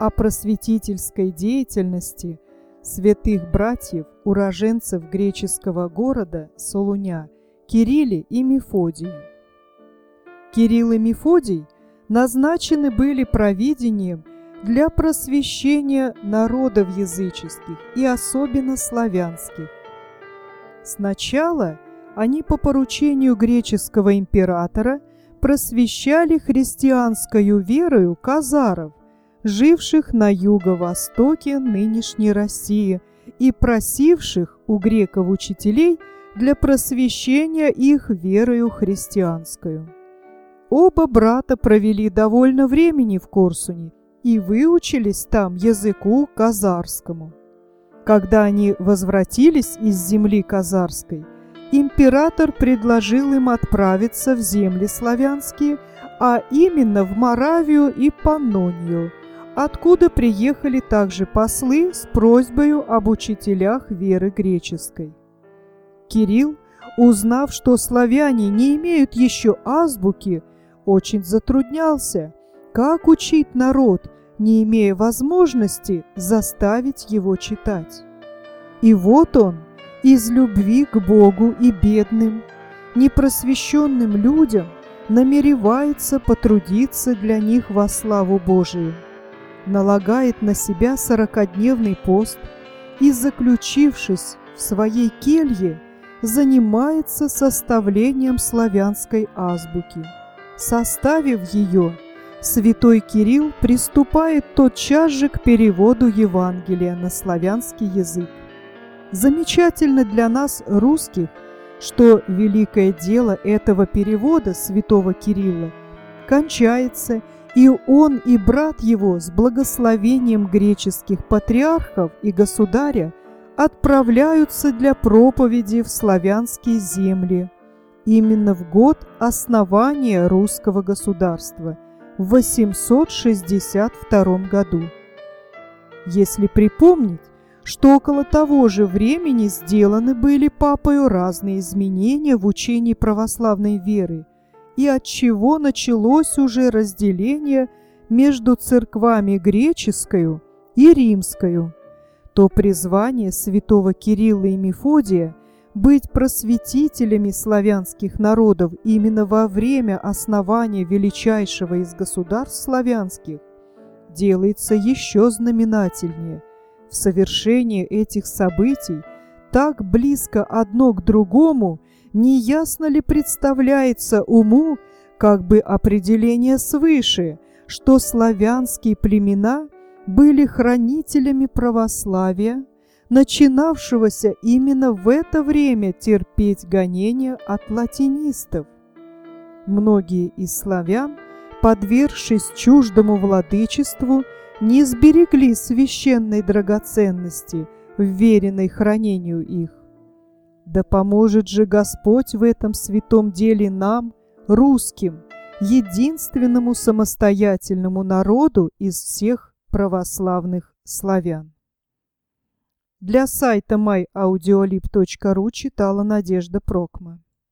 о просветительской деятельности святых братьев, уроженцев греческого города Солуня, Кирилле и Мефодии. Кирилл и Мефодий назначены были провидением для просвещения народов языческих и особенно славянских. Сначала они по поручению греческого императора просвещали христианскою верою казаров, живших на юго-востоке нынешней России и просивших у греков учителей для просвещения их верою христианскою. Оба брата провели довольно времени в Корсуне и выучились там языку казарскому. Когда они возвратились из земли казарской, император предложил им отправиться в земли славянские, а именно в Моравию и Паннонию, откуда приехали также послы с просьбою об учителях веры греческой. Кирилл, узнав, что славяне не имеют еще азбуки, очень затруднялся, как учить народ, не имея возможности заставить его читать. И вот он, из любви к Богу и бедным, непросвещенным людям, намеревается потрудиться для них во славу Божию, налагает на себя 40-дневный пост и, заключившись в своей келье, занимается составлением славянской азбуки. Составив ее, святой Кирилл приступает тотчас же к переводу Евангелия на славянский язык. Замечательно для нас, русских, что великое дело этого перевода святого Кирилла кончается, и он и брат его с благословением греческих патриархов и государя отправляются для проповеди в славянские земли именно в год основания русского государства в 862 году. Если припомнить, что около того же времени сделаны были папою разные изменения в учении православной веры, и отчего началось уже разделение между церквами греческою и римскою, то призвание святого Кирилла и Мефодия быть просветителями славянских народов именно во время основания величайшего из государств славянских делается еще знаменательнее. В совершении этих событий так близко одно к другому неясно ли представляется уму как бы определение свыше, что славянские племена были хранителями православия, начинавшегося именно в это время терпеть гонения от латинистов. Многие из славян, подвергшись чуждому владычеству, не сберегли священной драгоценности, вверенной хранению их. Да поможет же Господь в этом святом деле нам, русским, единственному самостоятельному народу из всех православных славян. Для сайта myaudiolib.ru читала Надежда Прокма.